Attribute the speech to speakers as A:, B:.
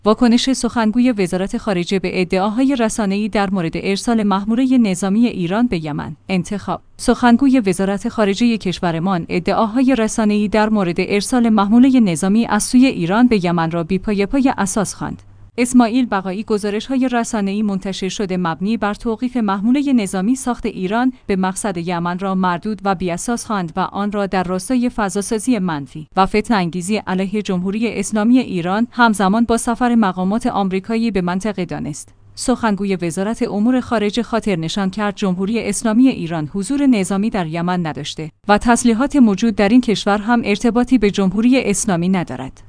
A: واکنش سخنگوی وزارت خارجه به ادعاهای رسانه‌ای در مورد ارسال محموله نظامی ایران به یمن. انتخاب سخنگوی وزارت خارجه کشورمان ادعاهای رسانه‌ای در مورد ارسال محموله نظامی از سوی ایران به یمن را بی‌پایه‌پای اساس خواند. اسماعیل بقائی گزارش‌های رسانه‌ای منتشر شده مبنی بر توقیف محموله نظامی ساخت ایران به مقصد یمن را مردود و بی‌اساس خواند و آن را در راستای فضاسازی منفی و فتنه‌انگیزی علیه جمهوری اسلامی ایران همزمان با سفر مقامات آمریکایی به منطقه دانست. سخنگوی وزارت امور خارجه خاطر نشان کرد جمهوری اسلامی ایران حضور نظامی در یمن نداشته و تسلیحات موجود در این کشور هم ارتباطی به جمهوری اسلامی ندارد.